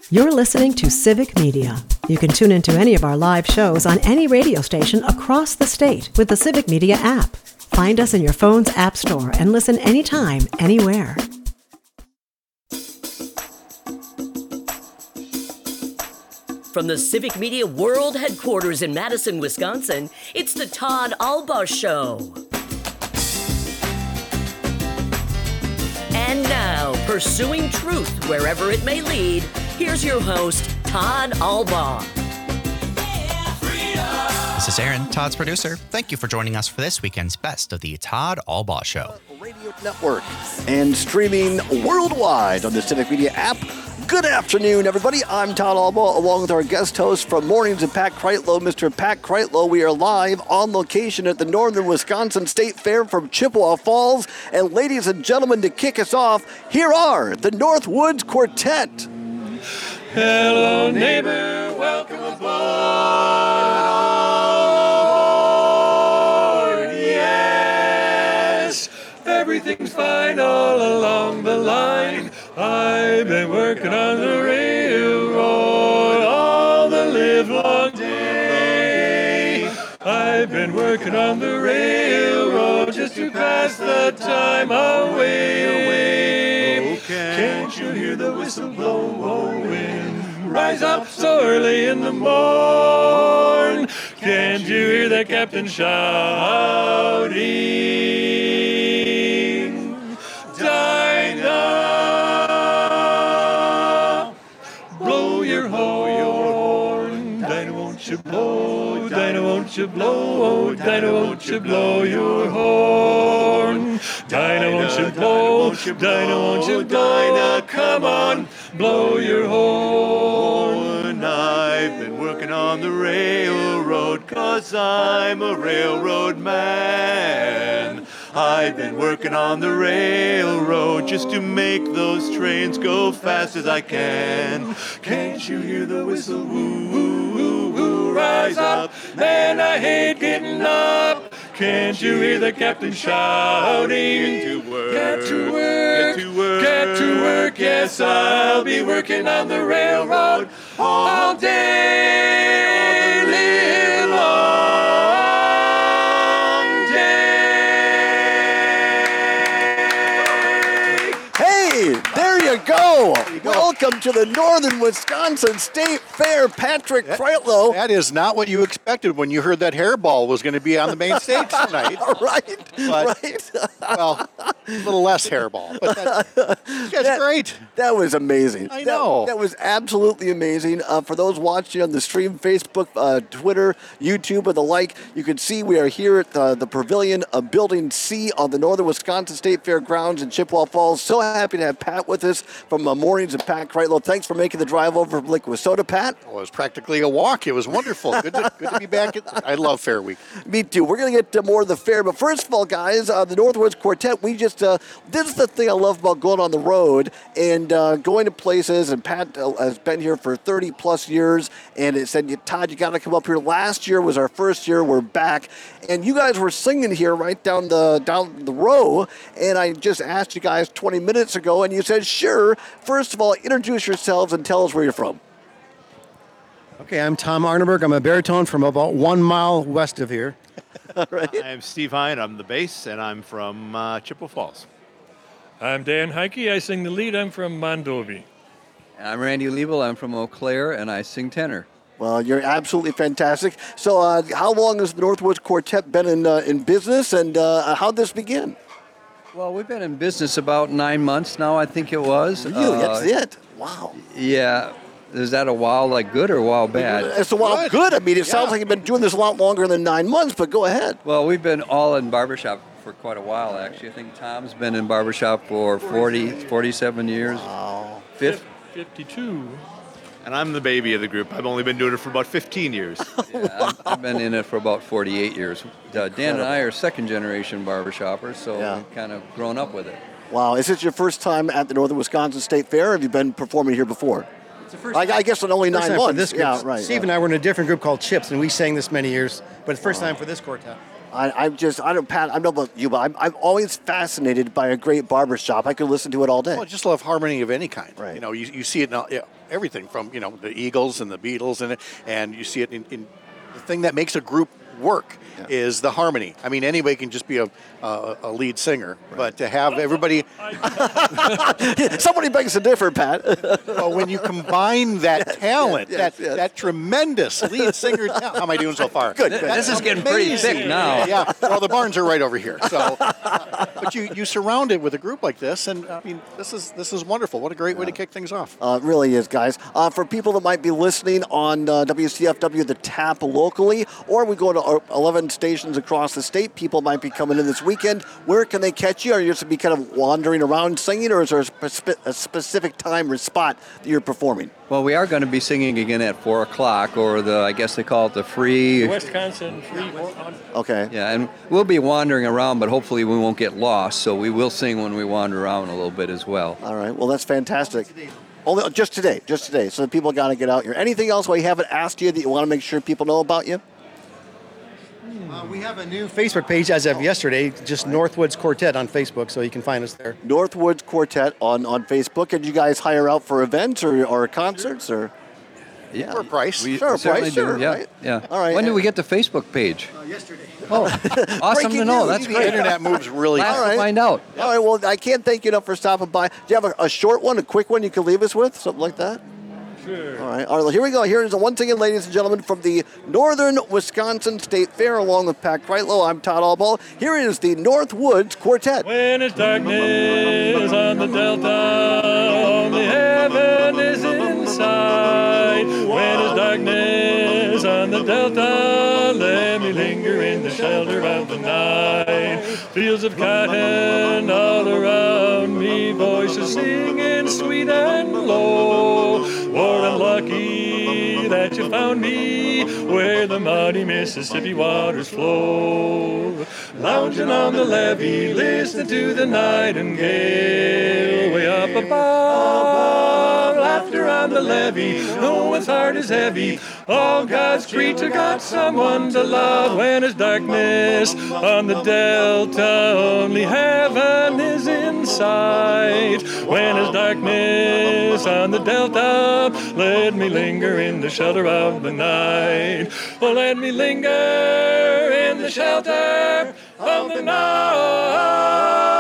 You're listening to Civic Media. You can tune into any of our live shows on any radio station across the state with the Civic Media app. Find us in your phone's app store and listen anytime, anywhere. From the Civic Media World Headquarters in Madison, Wisconsin, it's the Todd Albaugh Show. And now, pursuing truth wherever it may lead, here's your host, Todd Albaugh. This is Aaron, Todd's producer. Thank you for joining us for this weekend's best of the Todd Albaugh Show. Radio Network and streaming worldwide on the Civic Media app. Good afternoon, everybody. I'm Todd Albaugh, along with our guest host from Mornings and Pat Kreitlow, Mr. Pat Kreitlow. We are live on location at the Northern Wisconsin State Fair from Chippewa Falls. And ladies and gentlemen, to kick us off, here are the Northwoods Quartet. Hello, neighbor, welcome aboard. Yes, everything's fine all along the line. I've been working on the railroad all the livelong day. I've been working on the railroad just to pass the time away. Can't you hear the whistle blowing? Rise up so early in the morn. Can't you hear the captain shouting? Dinah, blow your horn. Dinah, won't you blow? Dinah, won't you blow? Dinah, won't you blow your horn? Dinah, won't you blow? Dinah, won't you blow? Dinah, come on, blow your horn. I've been working on the railroad 'cause I'm a railroad man. I've been working on the railroad just to make those trains go fast as I can. Can't you hear the whistle? Woo, woo, woo, woo, rise up, man, I hate getting up. Can't you hear the captain shouting? Get to work, get to work, get to work, get to work. Yes, I'll be working on the railroad all day, live long day. Hey, there you go. Welcome to the Northern Wisconsin State Fair, Patrick Kreitlow. That is not what you expected when you heard that hairball was going to be on the main stage tonight. Right. Well, a little less hairball, but that's great. That was amazing. I know. That was absolutely amazing. For those watching on the stream, Facebook, Twitter, YouTube, and the like, you can see we are here at the Pavilion of Building C on the Northern Wisconsin State Fair grounds in Chippewa Falls. So happy to have Pat with us from Mornings and Pat Kreitlow. Thanks for making the drive over from Lake Wissota, Pat. Well, it was practically a walk. It was wonderful. Good to be back. I love Fair Week. Me too. We're going to get to more of the fair. But first of all, guys, the Northwoods Quartet, we just, this is the thing I love about going on the road and going to places. And Pat has been here for 30 plus years. And it said, Todd, you got to come up here. Last year was our first year. We're back. And you guys were singing here right down the row. And I just asked you guys 20 minutes ago. And you said, sure. First of all, introduce yourselves and tell us where you're from. Okay, I'm Tom Arneberg. I'm a baritone from about 1 mile west of here. All right. I'm Steve Hine. I'm the bass, and I'm from Chippewa Falls. I'm Dan Heike. I sing the lead. I'm from Mondovi. I'm Randy Liebel. I'm from Eau Claire, and I sing tenor. Well, you're absolutely fantastic. So how long has the Northwoods Quartet been in business, and how'd this begin? Well, we've been in business about 9 months now, I think it was. Really? That's it? Wow. Yeah. Is that a while like good or a while bad? It's a while good. I mean, it sounds like you've been doing this a lot longer than 9 months, but go ahead. Well, we've been all in barbershop for quite a while, actually. I think Tom's been in barbershop for 47 years. Wow. 52. And I'm the baby of the group. I've only been doing it for about 15 years. Yeah, I've been in it for about 48 years. Dan and I are second-generation barbershoppers, so we've kind of grown up with it. Wow. Is this your first time at the Northern Wisconsin State Fair, or have you been performing here before? It's the first I guess in only 9 months. This group. Yeah, right. Steve and I were in a different group called Chips, and we sang this many years, but it's the first time for this quartet. I don't, Pat, I don't know about you, but I'm always fascinated by a great barbershop. I could listen to it all day. Well, I just love harmony of any kind. Right. You know, you see it in everything from, the Eagles and the Beatles and you see it in the thing that makes a group work is the harmony. I mean, anybody can just be a lead singer, but to have everybody... Somebody begs to differ, Pat. Well, when you combine that talent, that tremendous lead singer talent... How am I doing so far? Good. This is getting pretty thick now. Yeah, well, the barns are right over here. So, but you surround it with a group like this, and I mean, this is wonderful. What a great way to kick things off. It really is, guys. For people that might be listening on WCFW, the Tap locally, or we go to 11 stations across the state, people might be coming in this weekend. Where can they catch you? Are you just be kind of wandering around singing, or is there a specific time or spot that you're performing? Well, we are going to be singing again at 4 o'clock, or I guess they call it the free... Wisconsin free. Okay. Yeah, and we'll be wandering around, but hopefully we won't get lost, so we will sing when we wander around a little bit as well. All right. Well, that's fantastic. Only just today. So people got to get out here. Anything else we haven't asked you that you want to make sure people know about you? We have a new Facebook page as of yesterday, just Northwoods Quartet on Facebook, so you can find us there. Northwoods Quartet on Facebook. And you guys hire out for events or concerts or? Yeah, For a price. We Sure, certainly price, do. sure, Yeah, right? yeah. All right. When did we get the Facebook page? Yesterday. Oh, awesome to Breaking know. news. That's The great. internet moves really Last All right. to find out. All right. Well, I can't thank you enough for stopping by. Do you have a short one, a quick one you could leave us with? Something like that? Sure. All right. Here we go. Here is once again, ladies and gentlemen, from the Northern Wisconsin State Fair, along with Pat Kreitlow. I'm Todd Allball. Here is the Northwoods Quartet. When it's darkness on the delta, only heaven is in sight. When it's darkness on the delta, let me linger in the shelter of the night. Fields of cotton all around me, voices singing sweet and low. Lord, I'm lucky that you found me where the muddy Mississippi waters flow. Lounging on the levee, listening to the nightingale. Way up above, laughter on the levee. No one's heart is heavy. All God's creature got someone to love. When it's darkness on the delta, only heaven is in sight. When it's darkness on the delta, let me linger in the shelter of the night. Oh, let me linger in the shelter of the night.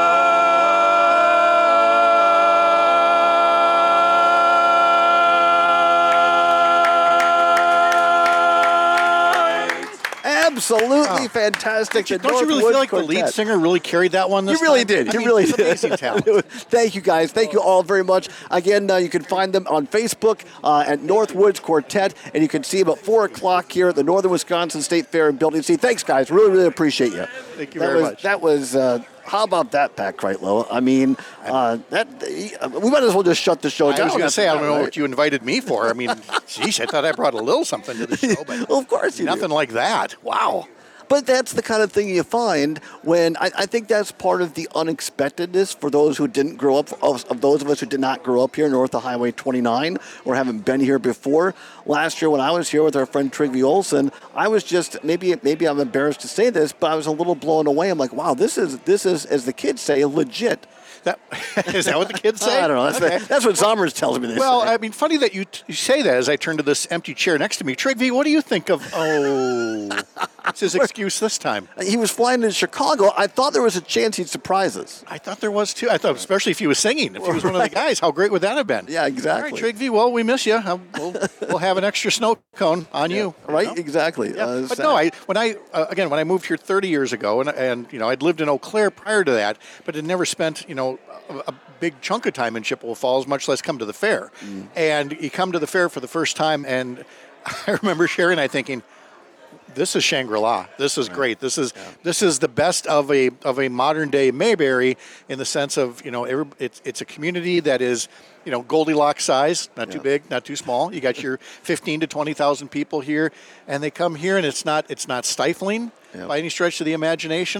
Absolutely fantastic. Don't you really feel like the lead singer really carried that one this You really time? did. You I mean, really it's did. amazing talent. Thank you, guys. Thank you all very much. Again, you can find them on Facebook at Northwoods Quartet, and you can see them at 4 o'clock here at the Northern Wisconsin State Fair in Building C. Thanks, guys. Really, really appreciate you. Thank you very much. That was. How about that, Pat Kreitlow? I mean, we might as well just shut the show down. I was going to say, I don't know right? what you invited me for. I mean, geez, I thought I brought a little something to the show, but Well, of course you do. nothing like that. Wow. But that's the kind of thing you find when I think that's part of the unexpectedness for those who didn't grow up, of those of us who did not grow up here north of Highway 29 or haven't been here before. Last year when I was here with our friend Trygve Olsen, I was just, maybe I'm embarrassed to say this, but I was a little blown away. I'm like, wow, this is, as the kids say, legit. Is that what the kids say? I don't know. That's what Zommers tells me. Well, I mean, funny that you say that as I turn to this empty chair next to me. Trygve, what do you think of, it's his excuse this time. He was flying to Chicago. I thought there was a chance he'd surprise us. I thought there was, too. I thought, especially if he was singing. If he was one of the guys, how great would that have been? Yeah, exactly. All right, Trygve, well, we miss you. We'll have an extra snow cone on you. Right, you know? exactly. Yeah. But no, when I moved here 30 years ago, and I'd lived in Eau Claire prior to that, but had never spent, a big chunk of time in Chippewa Falls, much less come to the fair. And you come to the fair for the first time, and I remember Sherry and I thinking, this is Shangri-La. This is great. This is the best of a modern day Mayberry in the sense of it's a community that is Goldilocks size, not too big, not too small. You got your 15 to 20,000 people here, and they come here, and it's not stifling by any stretch of the imagination.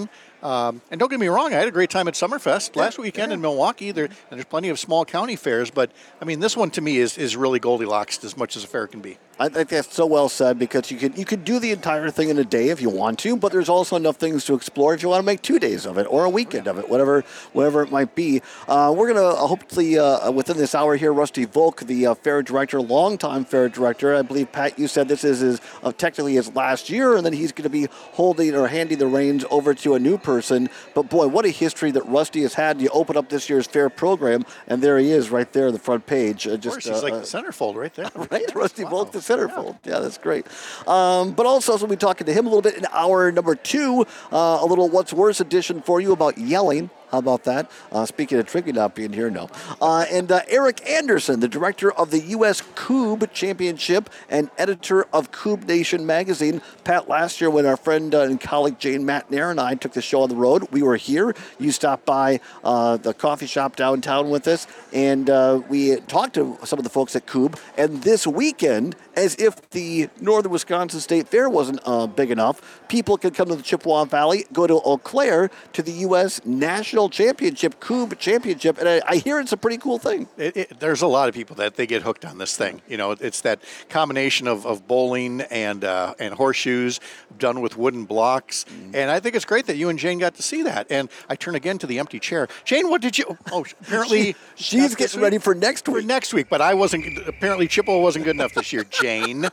And don't get me wrong, I had a great time at Summerfest last weekend in Milwaukee. There's plenty of small county fairs, but I mean, this one to me is really Goldilocks as much as a fair can be. I think that's so well said, because you could do the entire thing in a day if you want to, but there's also enough things to explore if you want to make 2 days of it or a weekend of it, whatever it might be. We're going to hopefully within this hour here, Rusty Volk, the fair director, longtime fair director. I believe, Pat, you said this is technically his last year, and then he's going to be holding or handing the reins over to a new person. But boy, what a history that Rusty has had. You open up this year's fair program, and there he is right there on the front page. Of course, he's like the centerfold right there. Right, Rusty Volk, the centerfold. Yeah, that's great. But also, we'll be talking to him a little bit in hour number 2, a little What's Worse edition for you about yelling. How about that? Speaking of Trigby not being here, no. And Eric Anderson, the director of the U.S. Coob Championship and editor of Coob Nation magazine. Pat, last year when our friend and colleague Jane Matnair and I took the show on the road, we were here. You stopped by the coffee shop downtown with us, and we talked to some of the folks at Coob. And this weekend, as if the Northern Wisconsin State Fair wasn't big enough, people could come to the Chippewa Valley, go to Eau Claire to the U.S. National Championship, Coob Championship, and I hear it's a pretty cool thing. There's a lot of people that they get hooked on this thing. You know, it's that combination of bowling and horseshoes done with wooden blocks, and I think it's great that you and Jane got to see that. And I turn again to the empty chair. Jane, what did you? Oh, apparently she's getting ready for next week. For next week, but I wasn't. Apparently, Chippewa wasn't good enough this year. Jane.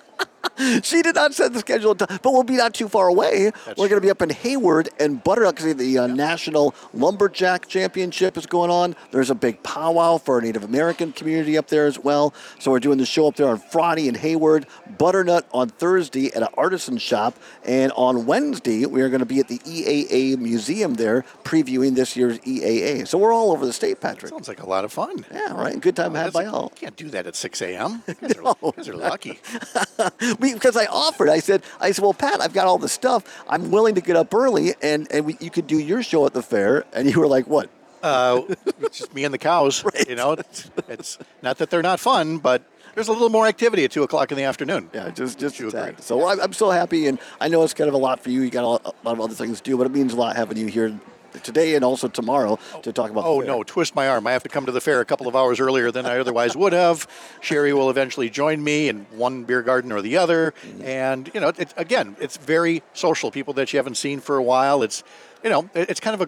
She did not set the schedule, but we'll be not too far away. We're going to be up in Hayward and Butternut because the National Lumberjack Championship is going on. There's a big powwow for our Native American community up there as well. So we're doing the show up there on Friday in Hayward, Butternut on Thursday at an artisan shop, and on Wednesday we are going to be at the EAA Museum there previewing this year's EAA. So we're all over the state, Patrick. Sounds like a lot of fun. Yeah, right. Good time had by all. You can't do that at 6 a.m. You guys are lucky. Because I offered, I said, well, Pat, I've got all the stuff. I'm willing to get up early, and you could do your show at the fair. And you were like, what? It's just me and the cows. Right. You know, it's not that they're not fun, but there's a little more activity at 2 o'clock in the afternoon. Yeah, just a tad. So I'm so happy, and I know it's kind of a lot for you. You got a lot of other things to do, but it means a lot having you here today and also tomorrow to talk about the fair. No, twist my arm. I have to come to the fair a couple of hours earlier than I otherwise would have. Sherry will eventually join me in one beer garden or the other. And, you know, it's very social. People that you haven't seen for a while. It's, you know, it's kind of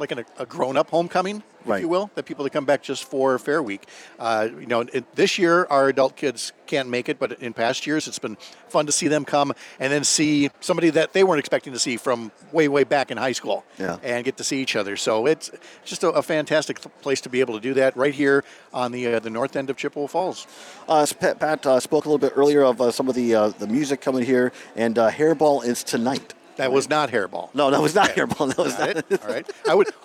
a grown-up homecoming, if you will, that people that come back just for Fair Week. You know, this year our adult kids can't make it, but in past years it's been fun to see them come and then see somebody that they weren't expecting to see from way, way back in high school and get to see each other. So it's just a fantastic place to be able to do that right here on the north end of Chippewa Falls. Pat spoke a little bit earlier of some of the music coming here, and Hairball is tonight. That was not Hairball. No, that was not Hairball. That was not it. All right.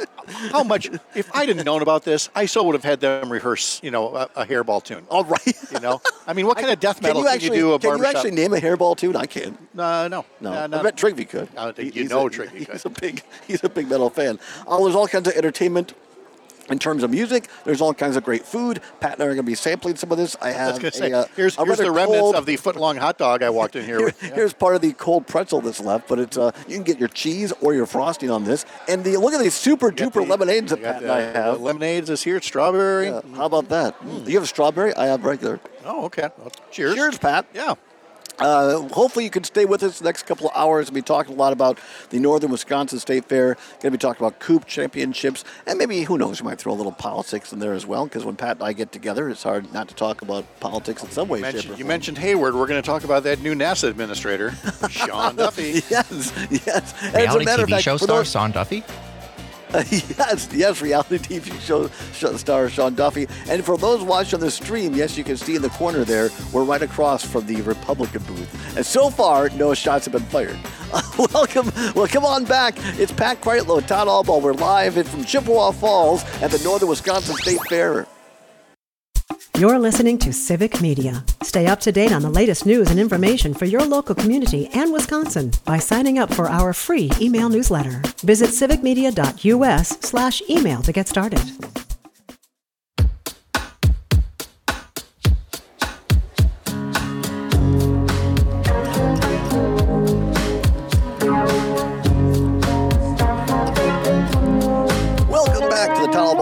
How much, if I didn't known about this, I so would have had them rehearse, you know, a Hairball tune. All right. You know? I mean, what kind of death metal can you do a barbershop? Can you actually name a Hairball tune? I can't. No. I bet Trigby could. Trigby could. He's a big metal fan. There's all kinds of entertainment. In terms of music, there's all kinds of great food. Pat and I are going to be sampling some of this. Here's the remnants of the foot-long hot dog I walked in here with. Here's part of the cold pretzel that's left, but it's you can get your cheese or your frosting on this. And look at these super-duper lemonades that Pat and I have. Lemonades is here. It's strawberry. Yeah, how about that? You have strawberry? I have regular. Oh, okay. Well, cheers. Cheers, Pat. Yeah. Hopefully you can stay with us the next couple of hours. We'll be talking a lot about the Northern Wisconsin State Fair. Going to be talking about Coob Championships. And maybe, who knows, we might throw a little politics in there as well, because when Pat and I get together, it's hard not to talk about politics in some way, shape, or form. You mentioned Hayward. We're going to talk about that new NASA administrator, Sean Duffy. Yes. Reality TV show star Sean Duffy? Yes, reality TV show star Sean Duffy. And for those watching the stream, yes, you can see in the corner there, we're right across from the Republican booth. And so far, no shots have been fired. Welcome. Well, come on back. It's Pat Kreitlow, Todd Albaugh. We're live from Chippewa Falls at the Northern Wisconsin State Fair. You're listening to Civic Media. Stay up to date on the latest news and information for your local community and Wisconsin by signing up for our free email newsletter. Visit civicmedia.us/email to get started.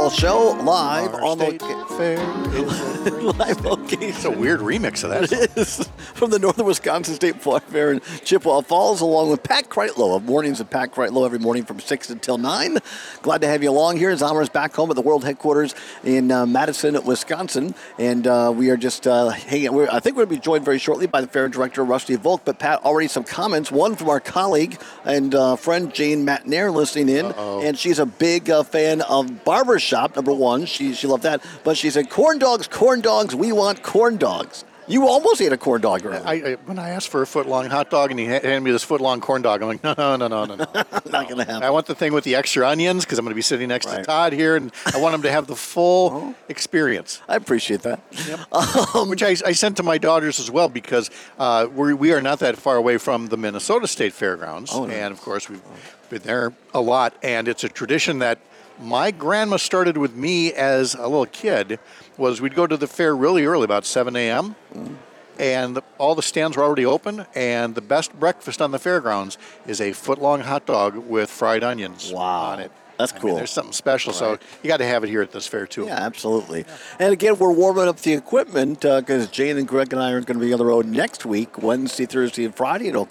Ball Show, live Our on state the fair. live location. It's a weird remix of that song. It is from the Northern Wisconsin State Fair in Chippewa Falls, along with Pat Kreitlow of Mornings of Pat Kreitlow every morning from 6 until 9. Glad to have you along here. Zommer's back home at the world headquarters in Madison, Wisconsin, and we are just hanging out. I think we're going to be joined very shortly by the fair director, Rusty Volk, but Pat, already some comments. One from our colleague and friend Jane Matnair listening in, and she's a big fan of Barbershop, number one. She loved that, but she said, corn dogs, we want corn dogs. You almost ate a corn dog earlier. When I asked for a foot-long hot dog and he handed me this foot-long corn dog, I'm like, no. Not going to happen. I want the thing with the extra onions because I'm going to be sitting next to Todd here, and I want him to have the full experience. I appreciate that. Yep. Which I sent to my daughters as well because we are not that far away from the Minnesota State Fairgrounds. Oh, no. And, of course, we've been there a lot, and it's a tradition that my grandma started with me as a little kid. Was we'd go to the fair really early, about 7 a.m., and all the stands were already open, and the best breakfast on the fairgrounds is a foot-long hot dog with fried onions on it. That's cool. There's something special, so you got to have it here at this fair, too. Yeah, absolutely. And again, we're warming up the equipment because Jane and Greg and I are going to be on the road next week, Wednesday, Thursday, and Friday in in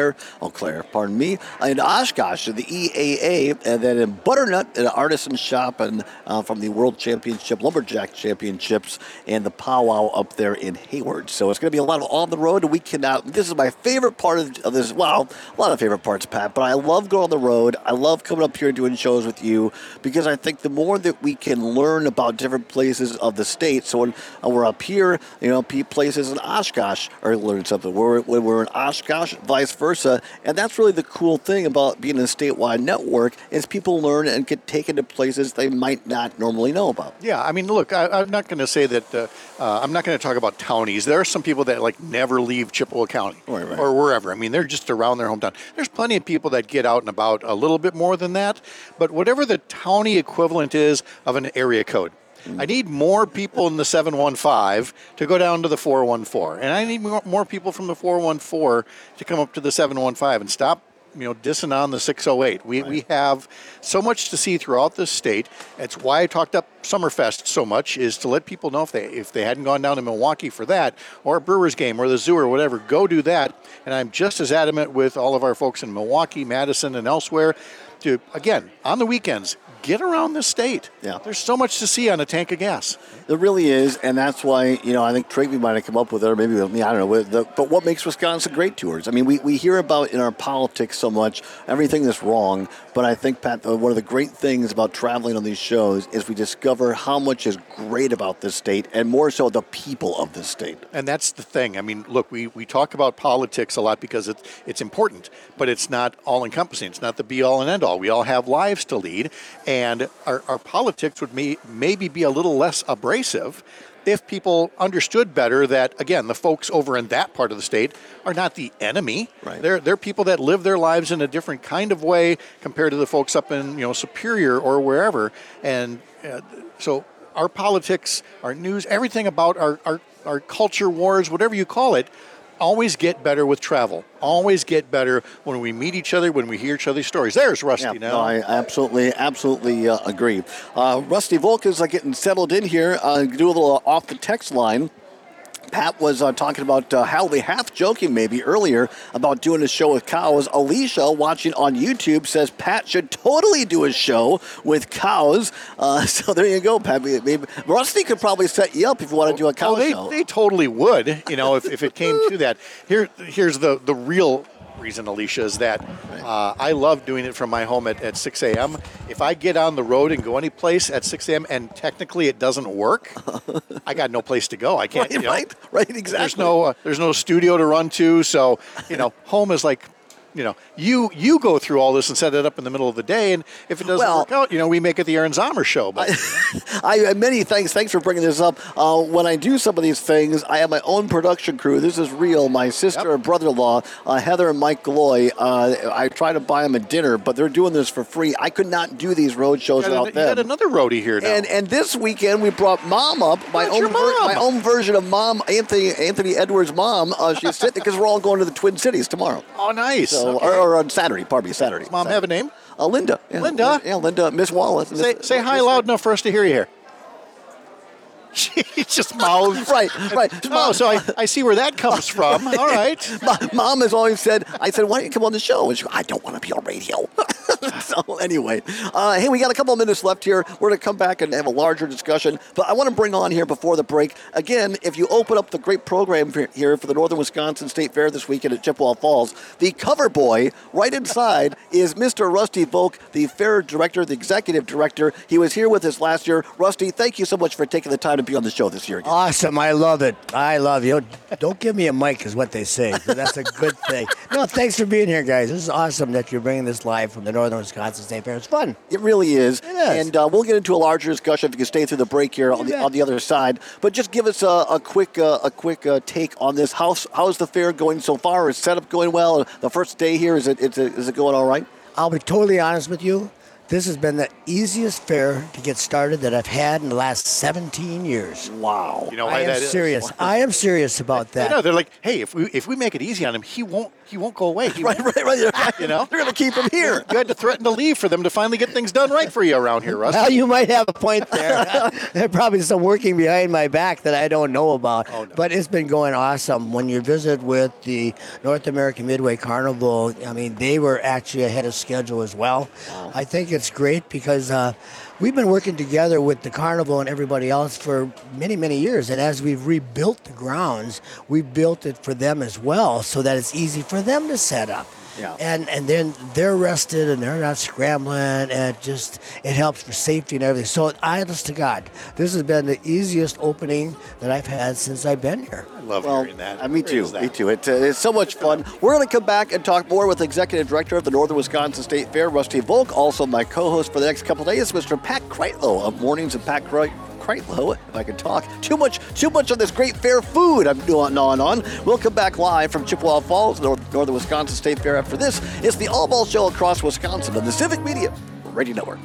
Oshkosh, the EAA, and then in Butternut, an artisan shop, and from the World Championship, Lumberjack Championships, and the powwow up there in Hayward. So it's going to be a lot of on the road, and we cannot. This is my favorite part of this. Well, a lot of favorite parts, Pat, but I love going on the road. I love coming up here and doing shows with you because I think the more that we can learn about different places of the state. So when we're up here, places in Oshkosh are learning something. When we're in Oshkosh, vice versa. And that's really the cool thing about being a statewide network is people learn and get taken to places they might not normally know about. Yeah, I mean, look, I'm not going to say that I'm not going to talk about townies. There are some people that never leave Chippewa County or wherever. I mean, they're just around their hometown. There's plenty of people that get out and about a little bit more than that. But whatever the townie equivalent is of an area code. I need more people in the 715 to go down to the 414. And I need more people from the 414 to come up to the 715 and stop dissing on the 608. We have so much to see throughout this state. That's why I talked up Summerfest so much, is to let people know if they hadn't gone down to Milwaukee for that, or a Brewers game, or the zoo, or whatever, go do that. And I'm just as adamant with all of our folks in Milwaukee, Madison, and elsewhere to, again, on the weekends, get around the state. Yeah. There's so much to see on a tank of gas. There really is, and that's why, I think Travey might have come up with it, or maybe with me, I don't know. But what makes Wisconsin great tours? I mean, we hear about in our politics so much, everything that's wrong, but I think, Pat, one of the great things about traveling on these shows is we discover how much is great about this state, and more so the people of this state. And that's the thing. I mean, look, we talk about politics a lot because it's important, but it's not all-encompassing. It's not the be-all and end-all. We all have lives to lead, and our politics would maybe be a little less abrasive if people understood better that, again, the folks over in that part of the state are not the enemy. Right. They're people that live their lives in a different kind of way compared to the folks up in Superior or wherever. And so our politics, our news, everything about our culture wars, whatever you call it, always get better with travel. Always get better when we meet each other, when we hear each other's stories. There's Rusty now. No, I absolutely agree. Rusty Volk is getting settled in here. Do a little off the text line. Pat was talking about half joking maybe earlier about doing a show with cows. Alicia, watching on YouTube, says Pat should totally do a show with cows. So there you go, Pat. Maybe Rusty could probably set you up if you want to do a cow show. They totally would, if it came to that. Here's the real reason, Alicia, is that I love doing it from my home at 6 a.m. If I get on the road and go any place at 6 a.m. and technically it doesn't work, I got no place to go. I can't. Right, exactly. There's no studio to run to, so home is like. You go through all this and set it up in the middle of the day, and if it doesn't work out, we make it the Aaron Zomer show. But many thanks for bringing this up. When I do some of these things, I have my own production crew. This is real. My sister and brother-in-law, Heather and Mike Galloy. I try to buy them a dinner, but they're doing this for free. I could not do these road shows without them. You got another roadie here now. And this weekend we brought Mom up. My own version of Mom, Anthony Edwards' mom. She's sitting because we're all going to the Twin Cities tomorrow. Oh, nice. So, or on Saturday, Saturday. Does Mom have a name? Linda. Yeah, Linda? Yeah, Linda, Miss Wallace. Say hi loud enough for us to hear you here. She just mouths. Right. Oh, so I see where that comes from. All right. Mom has always said, I said, why don't you come on the show? And she goes, I don't want to be on radio. So anyway, hey, we got a couple of minutes left here. We're going to come back and have a larger discussion. But I want to bring on here before the break, again, if you open up the great program here for the Northern Wisconsin State Fair this weekend at Chippewa Falls, the cover boy right inside is Mr. Rusty Volk, the fair director, the executive director. He was here with us last year. Rusty, thank you so much for taking the time to be on the show this year again. Awesome. I love it. I love you. Don't give me a mic is what they say. So that's a good thing. No, thanks for being here, guys. This is awesome that you're bringing this live from the Northern Wisconsin State Fair. It's fun. It really is. It is. And we'll get into a larger discussion if you can stay through the break here on the other side. But just give us a quick take on this. How's the fair going so far? Is setup going well? The first day here, is it going all right? I'll be totally honest with you. This has been the easiest fair to get started that I've had in the last 17 years. Wow. You know I why that am is? serious. I am serious about that. I know, they're like, hey, if we make it easy on him, he won't go away. Right. You know? They're going to keep him here. You had to threaten to leave for them to finally get things done right for you around here, Russ. Well, you might have a point there. There's probably some working behind my back that I don't know about. Oh, no. But it's been going awesome. When you visit with the North American Midway Carnival, I mean, they were actually ahead of schedule as well. Wow. I think it's great because we've been working together with the Carnival and everybody else for many, many years. And as we've rebuilt the grounds, we've built it for them as well so that it's easy for them to set up. Yeah. And then they're rested and they're not scrambling, and it helps for safety and everything. So honest to God, this has been the easiest opening that I've had since I've been here. I love hearing that. Me too. It's so much fun. We're going to come back and talk more with Executive Director of the Northern Wisconsin State Fair, Rusty Volk. Also, my co-host for the next couple of days, Mr. Pat Kreitlow of Mornings of Pat Kreitlow, if I could talk. Too much of this great fair food I'm gnawing on. We'll come back live from Chippewa Falls, Northern Wisconsin State Fair. After this, it's the All Ball Show across Wisconsin on the Civic Media Radio Network.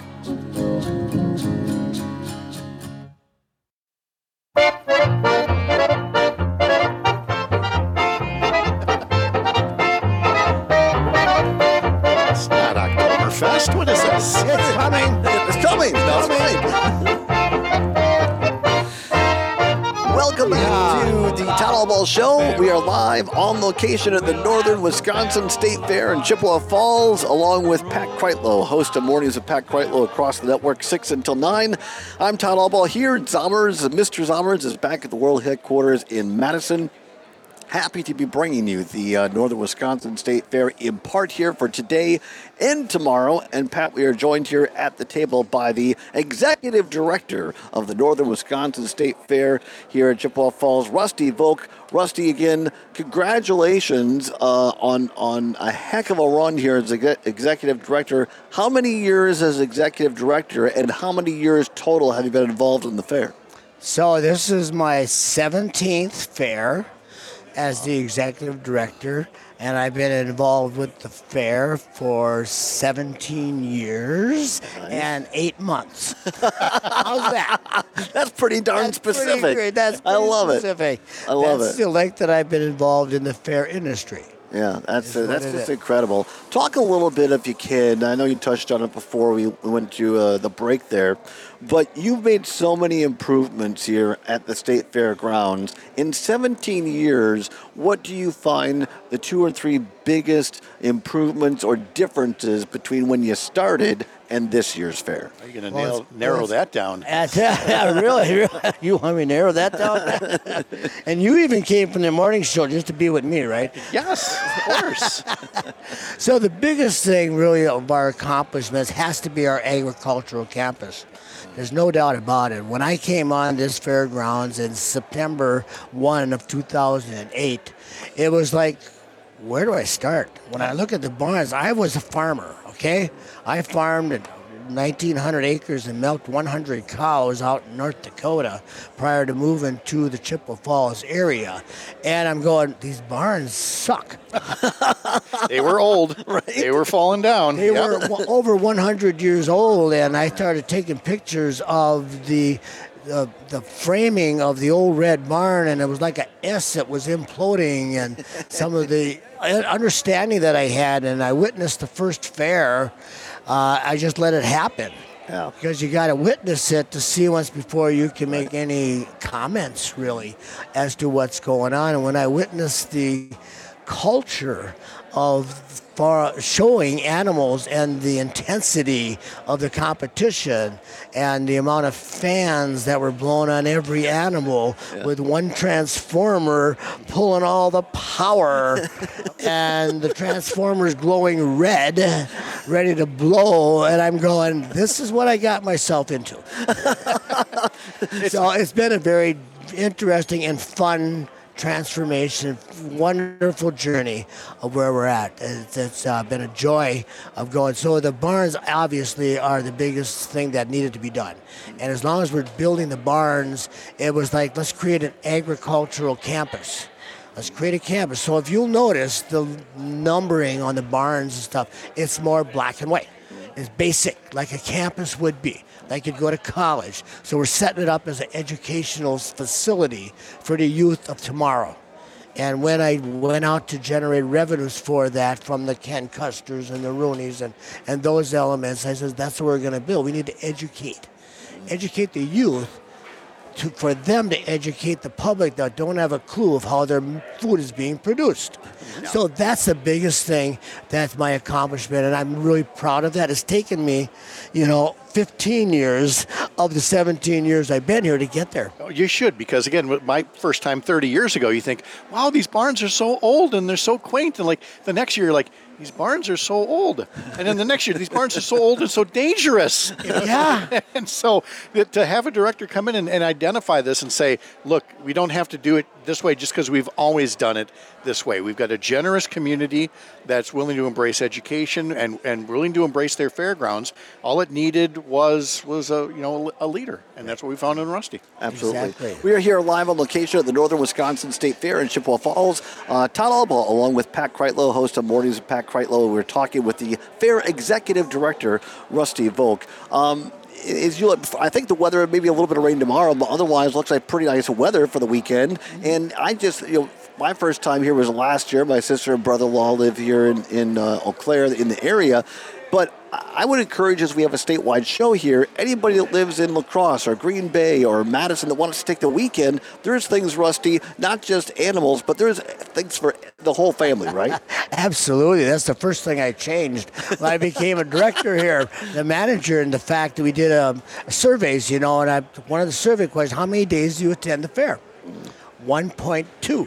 It's not Oktoberfest. What is this? It's coming. It's coming. That's right. Welcome back to the Town Hall Ball Show. We are live on location at the Northern Wisconsin State Fair in Chippewa Falls, along with Pat Kreitlow, host of Mornings of Pat Kreitlow across the network, 6 until 9. I'm Todd Allball here. Zommers, Mr. Zommers is back at the World Headquarters in Madison. Happy to be bringing you the Northern Wisconsin State Fair in part here for today and tomorrow. And Pat, we are joined here at the table by the Executive Director of the Northern Wisconsin State Fair here at Chippewa Falls, Rusty Volk. Rusty, again, congratulations on a heck of a run here as Executive Director. How many years as Executive Director and how many years total have you been involved in the fair? So this is my 17th fair as the executive director, and I've been involved with the fair for 17 years and 8 months. How's that? That's pretty darn specific. Pretty great. That's pretty I love specific. I love That's it. the length that I've been involved in the fair industry. Yeah, that's what just incredible. Talk a little bit, if you can. I know you touched on it before we went to the break there, but you've made so many improvements here at the State Fair grounds. In 17 years, what do you find the 2 or 3 biggest improvements or differences between when you started and this year's fair? Are you going to narrow that down? Really? You want me to narrow that down? And you even came from the morning show just to be with me, right? Yes, of course. So the biggest thing really of our accomplishments has to be our agricultural campus. There's no doubt about it. When I came on this fairgrounds in September 1 of 2008, it was like, where do I start? When I look at the barns, I was a farmer, okay? I farmed 1,900 acres and milked 100 cows out in North Dakota prior to moving to the Chippewa Falls area. And I'm going, these barns suck. They were old. Right? They were falling down. They were over 100 years old, and I started taking pictures of the the framing of the old red barn, and it was like a S that was imploding, and some of the understanding that I had, and I witnessed the first fair. I just let it happen. Yeah. Because you got to witness it to see once before you can make any comments, really, as to what's going on. And when I witnessed the culture of showing animals and the intensity of the competition and the amount of fans that were blown on every animal with one transformer pulling all the power and the transformers glowing red, ready to blow, and I'm going, this is what I got myself into. So it's been a very interesting and fun transformation, wonderful journey of where we're at. It's been a joy of going. So the barns obviously are the biggest thing that needed to be done. And as long as we're building the barns, it was like, let's create an agricultural campus. Let's create a campus. So if you'll notice the numbering on the barns and stuff, it's more black and white. It's basic, like a campus would be. Like you'd go to college. So we're setting it up as an educational facility for the youth of tomorrow. And when I went out to generate revenues for that from the Ken Custers and the Rooneys and those elements, I said, that's what we're going to build. We need to educate the youth for them to educate the public that don't have a clue of how their food is being produced. So that's the biggest thing. That's my accomplishment, and I'm really proud of that. It's taken me, 15 years of the 17 years I've been here to get there. Oh, you should, because again, my first time 30 years ago, you think, wow, these barns are so old and they're so quaint. And like the next year, you're like, these barns are so old. And then the next year, these barns are so old and so dangerous. Yeah. And so to have a director come in and identify this and say, look, we don't have to do it this way just because we've always done it this way. We've got a generous community that's willing to embrace education and willing to embrace their fairgrounds. All it needed was a leader, and that's what we found in Rusty. Absolutely. Exactly. We are here live on location at the Northern Wisconsin State Fair in Chippewa Falls. Todd Albaugh, along with Pat Kreitlow, host of Mornings with Pat Kreitlow. We're talking with the Fair Executive Director, Rusty Volk. I think the weather, maybe a little bit of rain tomorrow, but otherwise looks like pretty nice weather for the weekend. And I just, my first time here was last year. My sister and brother-in-law live here in Eau Claire, in the area. But I would encourage, as we have a statewide show here, anybody that lives in La Crosse or Green Bay or Madison that wants to take the weekend, there's things, Rusty, not just animals, but there's things for the whole family, right? Absolutely. That's the first thing I changed when I became a director here, the manager, and the fact that we did surveys, and one of the survey questions, how many days do you attend the fair? 1.2.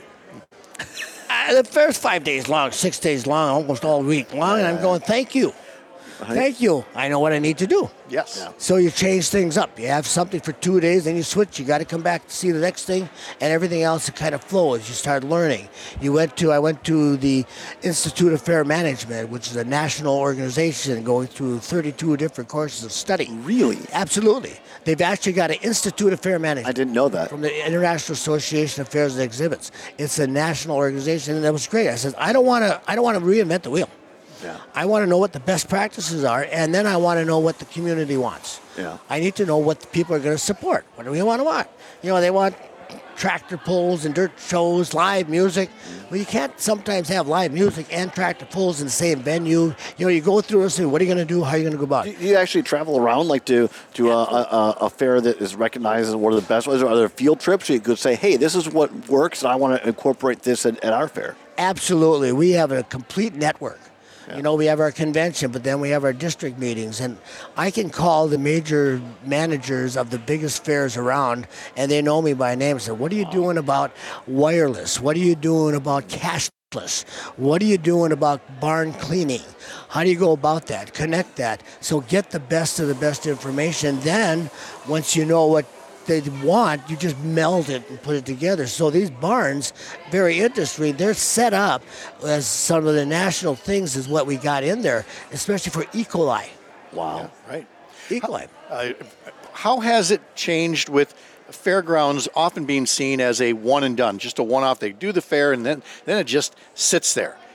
The fair's 5 days long, 6 days long, almost all week long, and I'm going, thank you. Thank you. I know what I need to do. Yes. Yeah. So you change things up. You have something for 2 days, then you switch. You got to come back to see the next thing, and everything else kind of flows. You start learning. I went to the Institute of Fair Management, which is a national organization going through 32 different courses of study. Really? Absolutely. They've actually got an Institute of Fair Management. I didn't know that. From the International Association of Fairs and Exhibits. It's a national organization, and that was great. I said, I don't want to reinvent the wheel. Yeah. I want to know what the best practices are, and then I want to know what the community wants. Yeah. I need to know what the people are going to support. What do we want to want? They want tractor pulls and dirt shows, live music. Well, you can't sometimes have live music and tractor pulls in the same venue. You go through and say, what are you going to do? How are you going to go about it? Do you actually travel around, like to a fair that is recognized as one of the best ones? Are there field trips where you could say, hey, this is what works, and I want to incorporate this at our fair? Absolutely. We have a complete network. Yeah. We have our convention, but then we have our district meetings. And I can call the major managers of the biggest fairs around, and they know me by name. So what are you doing about wireless? What are you doing about cashless? What are you doing about barn cleaning? How do you go about that? Connect that. So get the best of the best information. Then, once you know what they want, you just meld it and put it together. So these barns, very interesting, they're set up as some of the national things is what we got in there, especially for E. coli. Wow. Yeah, right. E. coli. How has it changed with fairgrounds often being seen as a one and done, just a one-off? They do the fair and then it just sits there.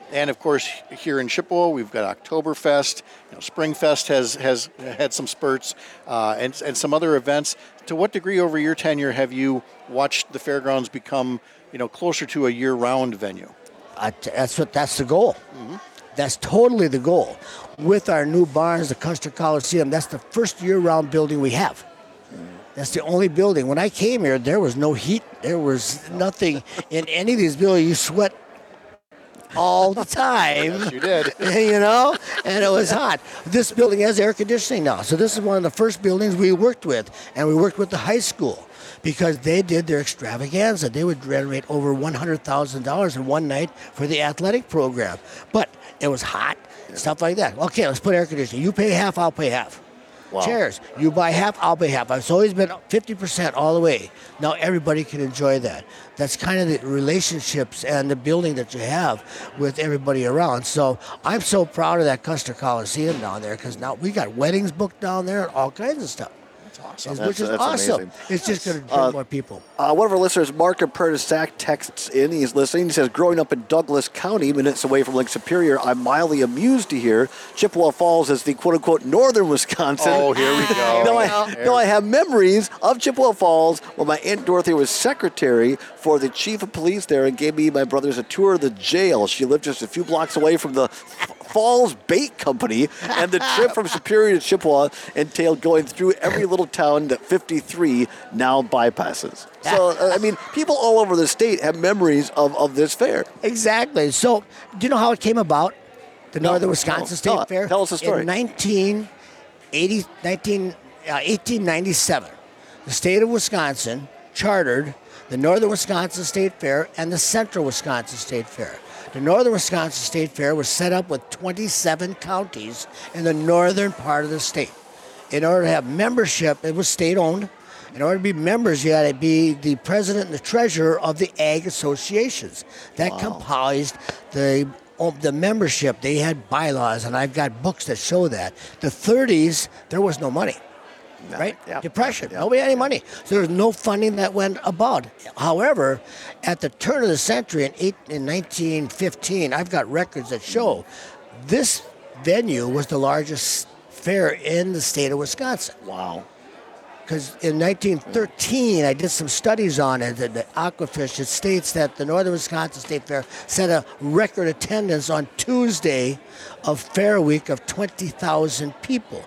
And of course, here in Chippewa, we've got Oktoberfest. Springfest has had some spurts, and some other events. To what degree over your tenure have you watched the fairgrounds become, closer to a year-round venue? That's the goal. Mm-hmm. That's totally the goal. With our new barns, the Custer Coliseum, that's the first year-round building we have. That's the only building. When I came here, there was no heat. There was nothing in any of these buildings. You sweat all the time. Yes, you did. And it was hot. This building has air conditioning now. So this is one of the first buildings we worked with. And we worked with the high school because they did their extravaganza. They would generate over $100,000 in one night for the athletic program. But it was hot, stuff like that. Okay, let's put air conditioning. You pay half, I'll pay half. Wow. Chairs, you buy half, I'll pay half. It's always been 50% all the way. Now everybody can enjoy that. That's kind of the relationships and the building that you have with everybody around. So I'm so proud of that Custer Coliseum down there because now we got weddings booked down there and all kinds of stuff. Awesome. Which is awesome. Amazing. It's just going to bring more people. One of our listeners, Mark in Prairie du Sac, texts in. He's listening. He says, growing up in Douglas County, minutes away from Lake Superior, I'm mildly amused to hear Chippewa Falls is the quote-unquote northern Wisconsin. Oh, here we go. I have memories of Chippewa Falls when my Aunt Dorothy was secretary for the chief of police there and gave me and my brothers a tour of the jail. She lived just a few blocks away from the Falls Bait Company, and the trip from Superior to Chippewa entailed going through every little town that 53 now bypasses. So, people all over the state have memories of this fair. Exactly. So, do you know how it came about? The Northern Wisconsin State Fair? Tell us the story. In 1897, the state of Wisconsin chartered the Northern Wisconsin State Fair and the Central Wisconsin State Fair. The Northern Wisconsin State Fair was set up with 27 counties in the northern part of the state. In order to have membership, it was state-owned. In order to be members, you had to be the president and the treasurer of the ag associations. That comprised the membership. They had bylaws, and I've got books that show that. The 30s, there was no money. Right? Yeah. Depression. Nobody had any money. So there was no funding that went about. However, at the turn of the century in 1915, I've got records that show this venue was the largest fair in the state of Wisconsin. Wow. Because in 1913, I did some studies on it, the Aquafish. It states that the Northern Wisconsin State Fair set a record attendance on Tuesday of Fair Week of 20,000 people,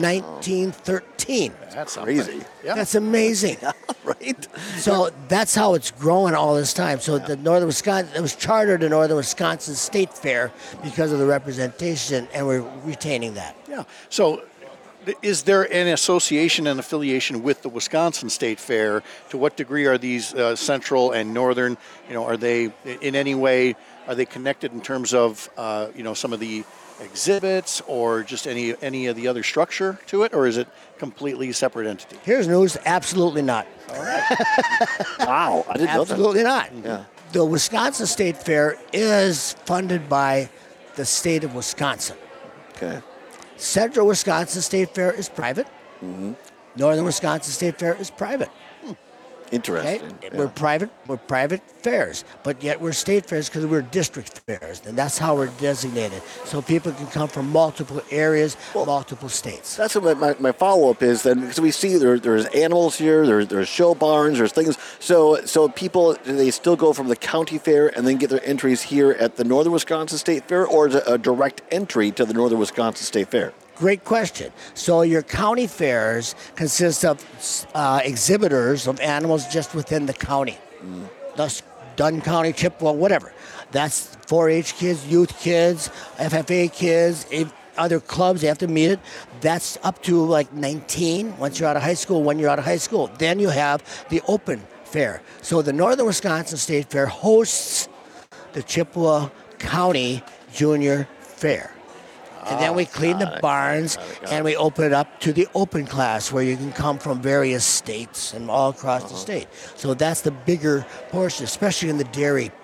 1913. That's crazy. Yeah. That's amazing. Right? So that's how it's growing all this time. So the Northern Wisconsin, it was chartered the Northern Wisconsin State Fair because of the representation, and we're retaining that. Yeah. So is there an association and affiliation with the Wisconsin State Fair? To what degree are these central and northern? Are they in any way, are they connected in terms of some of the exhibits or just any of the other structure to it, or is it completely separate entity? Here's news: absolutely not. All right. Wow, I didn't know that. Absolutely not. Yeah. The Wisconsin State Fair is funded by the state of Wisconsin. Okay. Central Wisconsin State Fair is private. Mm-hmm. Northern Wisconsin State Fair is private. Interesting. Okay? Yeah. We're private fairs, but yet we're state fairs because we're district fairs, and that's how we're designated. So people can come from multiple areas, multiple states. That's what my follow-up is then, because we see there's animals here, there's show barns, there's things. So people, do they still go from the county fair and then get their entries here at the Northern Wisconsin State Fair, or is it a direct entry to the Northern Wisconsin State Fair? Great question. So your county fairs consist of exhibitors of animals just within the county. Thus, Dunn County, Chippewa, whatever. That's 4-H kids, youth kids, FFA kids, other clubs, they have to meet it. That's up to like 19 once you're out of high school, when you're out of high school. Then you have the open fair. So the Northern Wisconsin State Fair hosts the Chippewa County Junior Fair. And then we clean the barns and we open it up to the open class where you can come from various states and all across the state. So that's the bigger portion, especially in the dairy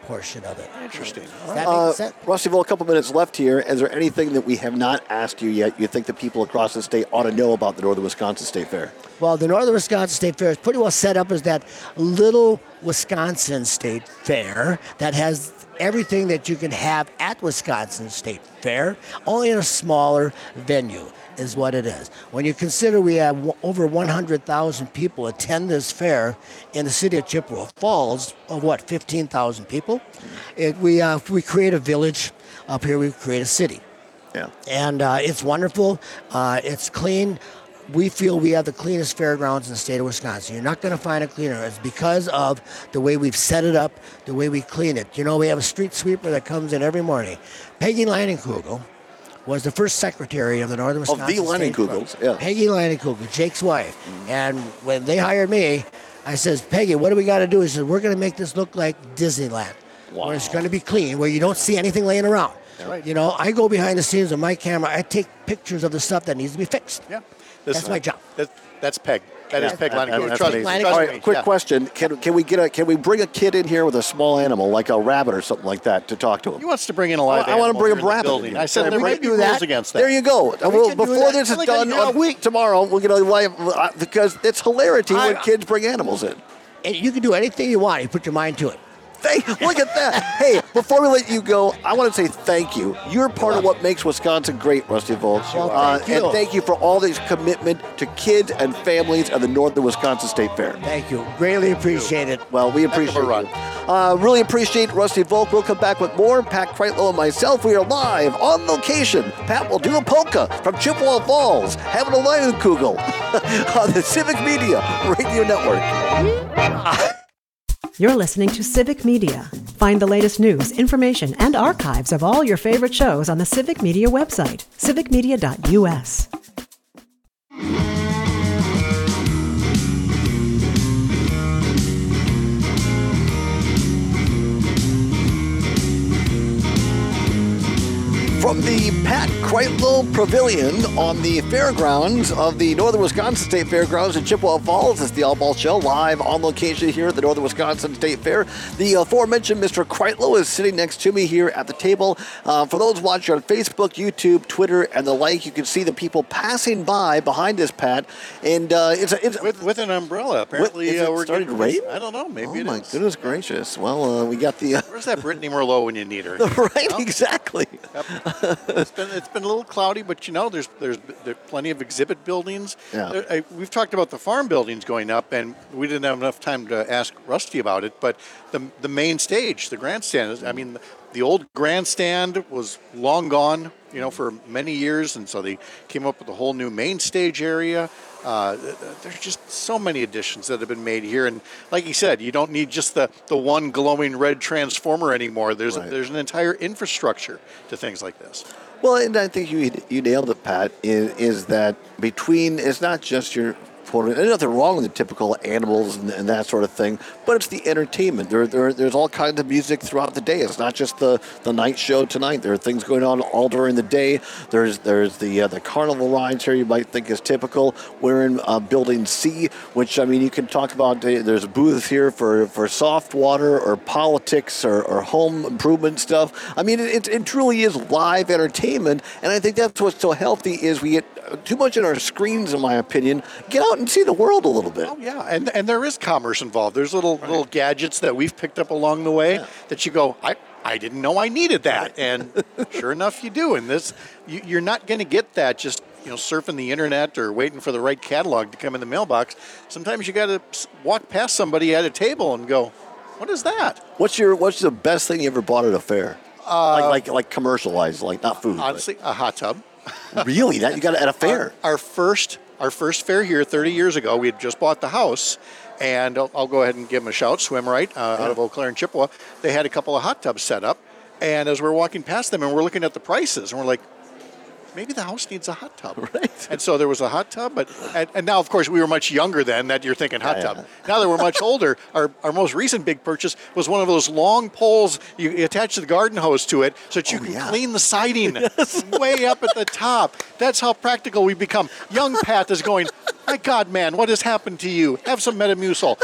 portion of it. Interesting. Does that make sense? Rusty Vole, a couple minutes left here. Is there anything that we have not asked you yet you think that people across the state ought to know about the Northern Wisconsin State Fair? Well, the Northern Wisconsin State Fair is pretty well set up as that little Wisconsin State Fair that has everything that you can have at Wisconsin State Fair, only in a smaller venue is what it is. When you consider we have over 100,000 people attend this fair in the city of Chippewa Falls, of what, 15,000 people? We create a village up here, we create a city. Yeah. And it's wonderful, it's clean. We feel we have the cleanest fairgrounds in the state of Wisconsin. You're not going to find a cleaner. It's because of the way we've set it up, the way we clean it. You know, we have a street sweeper that comes in every morning. Peggy Leinenkugel was the first secretary of the Northern Wisconsin State Leinenkugels. Yeah. Peggy Leinenkugel, Jake's wife. And when they hired me, I says, Peggy, what do we got to do? He said, we're going to make this look like Disneyland. Wow. Where it's going to be clean, where you don't see anything laying around. Right. You know, I go behind the scenes with my camera. I take pictures of the stuff that needs to be fixed. Yeah. That's my job. That's Peg. That is Peg Leinenkugel. Trust me. All right, quick question. Can we bring a kid in here with a small animal, like a rabbit or something like that, to talk to him? He wants to bring in a live animal. I want to bring a here in the rabbit. building. I said we there might be rules against that. There you go. Before this is done on week tomorrow, we'll get a live, because it's hilarity when kids bring animals in. And you can do anything you want. You put your mind to it. Look at that. Hey, before we let you go, I want to say thank you. You're part of what makes Wisconsin great, Rusty Vole. Thank you. And thank you for all this commitment to kids and families at the Northern Wisconsin State Fair. Thank you. Greatly appreciate it. Well, we appreciate it. Really appreciate Rusty Volk. We'll come back with more. Pat Kreitlow and myself, we are live on location. Pat will do a polka from Chippewa Falls, having a Leinenkugel on the Civic Media Radio Network. You're listening to Civic Media. Find the latest news, information, and archives of all your favorite shows on the Civic Media website, civicmedia.us. From the Pat Kreitlow Pavilion on the fairgrounds of the Northern Wisconsin State Fairgrounds in Chippewa Falls, it's the All Ball Show, live on location here at the Northern Wisconsin State Fair. The aforementioned Mr. Kreitlow is sitting next to me here at the table. For those watching on Facebook, YouTube, Twitter, and the like, you can see the people passing by behind us, Pat. And it's with an umbrella. Apparently, we're starting to rain. I don't know. Maybe it is. Oh my goodness gracious! Well, we got the. Where's that Brittany Merlot when you need her? Right, exactly. Yep. It's been a little cloudy, but you know, there's plenty of exhibit buildings. Yeah. We've talked about the farm buildings going up, and we didn't have enough time to ask Rusty about it. But the main stage, the grandstand, I mean, the old grandstand was long gone, you know, for many years, and so they came up with a whole new main stage area. There's just so many additions that have been made here, and like you said, you don't need just the one glowing red transformer anymore. There's an entire infrastructure to things like this. Well, and I think you nailed it, Pat, is that it's not just your there's nothing wrong with the typical animals and that sort of thing, but it's the entertainment. There's all kinds of music throughout the day. It's not just the night show tonight. There are things going on all during the day. There's the carnival rides here you might think is typical. We're in Building C, which, I mean, you can talk about, there's booths here for soft water or politics or home improvement stuff. I mean, it truly is live entertainment, and I think that's what's so healthy is we get too much in our screens, in my opinion. Get out and see the world a little bit. Oh, yeah, and there is commerce involved. There's little gadgets that we've picked up along the way that you go, I didn't know I needed that, and sure enough, you do. And this, you're not going to get that just surfing the internet or waiting for the right catalog to come in the mailbox. Sometimes you got to walk past somebody at a table and go, "What is that?" What's the best thing you ever bought at a fair? Like commercialized, like not food. Honestly, a hot tub. Really? That you got it at a fair? Our first fair here 30 years ago, we had just bought the house, and I'll go ahead and give them a shout, Swim Right, out of Eau Claire and Chippewa. They had a couple of hot tubs set up, and as we're walking past them and we're looking at the prices, and we're like, maybe the house needs a hot tub. Right. And so there was a hot tub, and now, of course, we were much younger then, that you're thinking hot tub. Now that we're much older, our most recent big purchase was one of those long poles you attach the garden hose to it so that you can clean the siding way up at the top. That's how practical we become. Young Pat is going, My God, man, what has happened to you? Have some Metamucil.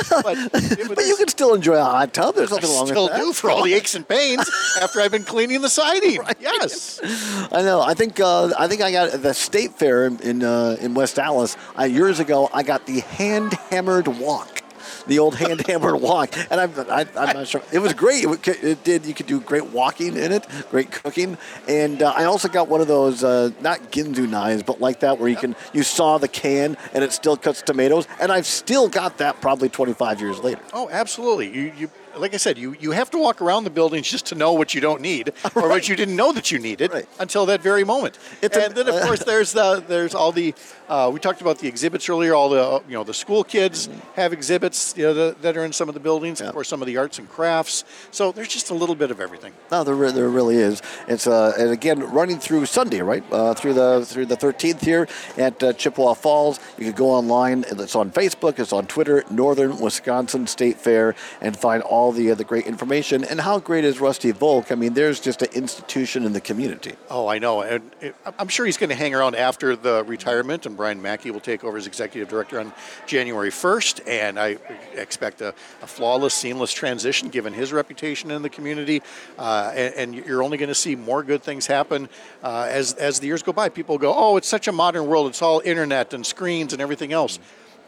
But you can still enjoy a hot tub. There's nothing wrong with that. I still do for all the aches and pains after I've been cleaning the siding. Right. Yes. I know. I think I got the State Fair in West Dallas years ago. I got the hand-hammered walk. The old hand-hammered walk, and I'm not sure. It was great. It did. You could do great walking in it, great cooking, and I also got one of those not Ginsu knives, but like that where you saw the can and it still cuts tomatoes, and I've still got that probably 25 years later. Oh, absolutely. You like I said, you have to walk around the buildings just to know what you don't need or what you didn't know that you needed until that very moment. Then, of course, there's all the we talked about the exhibits earlier. All the the school kids have exhibits that are in some of the buildings. Of course, some of the arts and crafts. So there's just a little bit of everything. No, there really is. It's and again running through Sunday, right? Through the 13th here at Chippewa Falls. You can go online. It's on Facebook. It's on Twitter. Northern Wisconsin State Fair, and find all the great information. And how great is Rusty Volk? I mean, there's just an institution in the community. Oh, I know. And I'm sure he's going to hang around after the retirement, and Brian Mackey will take over as executive director on January 1st. And I expect a flawless, seamless transition given his reputation in the community. And you're only going to see more good things happen as the years go by. People go, oh, it's such a modern world. It's all internet and screens and everything else.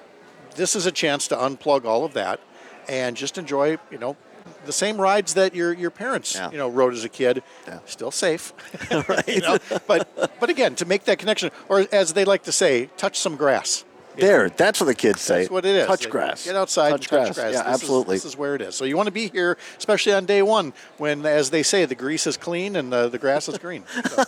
This is a chance to unplug all of that and just enjoy, the same rides that your parents, rode as a kid. Still safe, right? But again, to make that connection, or as they like to say, touch some grass. That's what the kids say. That's what it is. Touch grass. Get outside and touch grass. Yeah, absolutely. This is where it is. So you want to be here, especially on day one, when, as they say, the grease is clean and the grass is green. So.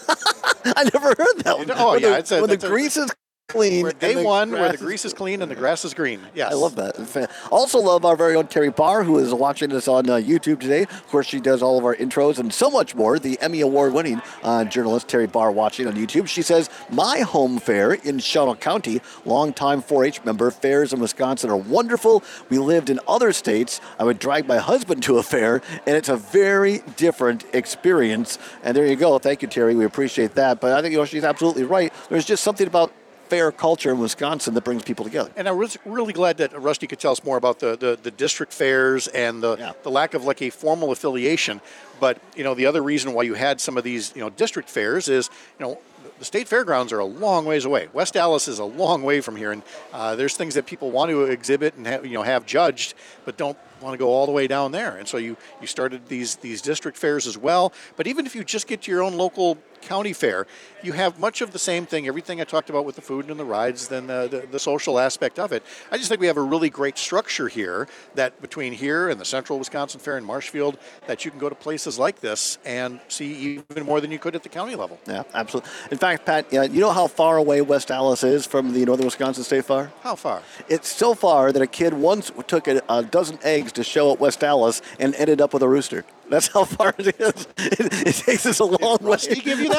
I never heard that one. When the grease is clean. Day one, where the grease is clean and the grass is green. Yes. I love that. Also love our very own Terry Barr, who is watching us on YouTube today. Of course, she does all of our intros and so much more. The Emmy Award-winning journalist Terry Barr watching on YouTube. She says, my home fair in Shawano County, longtime 4-H member, fairs in Wisconsin are wonderful. We lived in other states. I would drag my husband to a fair, and it's a very different experience. And there you go. Thank you, Terry. We appreciate that. But I think she's absolutely right. There's just something about fair culture in Wisconsin that brings people together. And I was really glad that Rusty could tell us more about the district fairs and the lack of like a formal affiliation. But, the other reason why you had some of these, district fairs is, the state fairgrounds are a long ways away. West Dallas is a long way from here, and there's things that people want to exhibit and have judged, but don't want to go all the way down there. And so you started these district fairs as well. But even if you just get to your own local county fair, you have much of the same thing, everything I talked about with the food and the rides, then the social aspect of it. I just think we have a really great structure here that between here and the Central Wisconsin Fair in Marshfield, that you can go to places like this and see even more than you could at the county level. Yeah, absolutely. In fact, Pat, you know how far away West Dallas is from the Northern Wisconsin State Fair? How far? It's so far that a kid once took a dozen eggs to show at West Dallas and ended up with a rooster. That's how far it is. It takes us a long way. Did he give you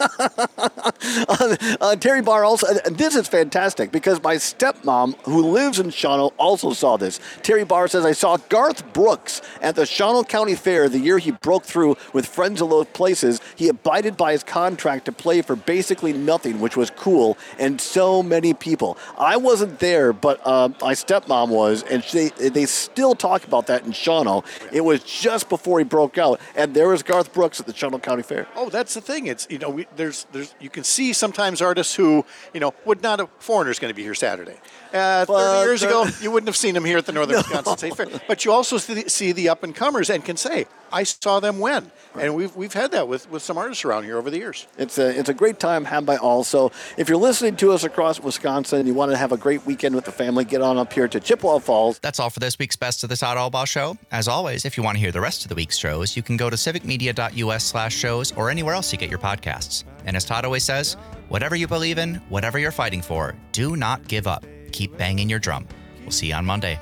that one? Terry Barr also, and this is fantastic because my stepmom, who lives in Shawano, also saw this. Terry Barr says, I saw Garth Brooks at the Shawano County Fair the year he broke through with friends of those places. He abided by his contract to play for basically nothing, which was cool, and so many people. I wasn't there, but my stepmom was, and they still talk about that in Shawano. It was just before he broke out, and there was Garth Brooks at the Shawano County Fair. Oh, that's the thing. It's there's you can see sometimes artists who would not have. Foreigner's going to be here Saturday. 30 years ago, you wouldn't have seen him here at the Northern Wisconsin State Fair. But you also see the up and comers and can say, I saw them when. Right. And we've had that with some artists around here over the years. It's a great time had by all. So if you're listening to us across Wisconsin and you want to have a great weekend with the family, get on up here to Chippewa Falls. That's all for this week's Best of the Todd Albaugh Show. As always, if you want to hear the rest of the week's shows, you can go to civicmedia.us/shows or anywhere else you get your podcasts. And as Todd always says, whatever you believe in, whatever you're fighting for, do not give up. Keep banging your drum. We'll see you on Monday.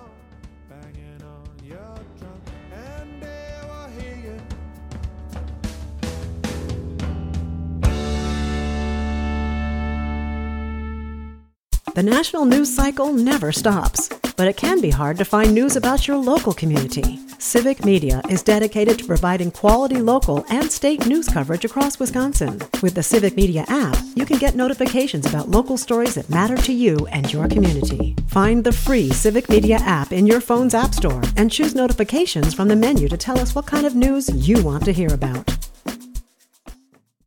The national news cycle never stops, but it can be hard to find news about your local community. Civic Media is dedicated to providing quality local and state news coverage across Wisconsin. With the Civic Media app, you can get notifications about local stories that matter to you and your community. Find the free Civic Media app in your phone's app store and choose notifications from the menu to tell us what kind of news you want to hear about.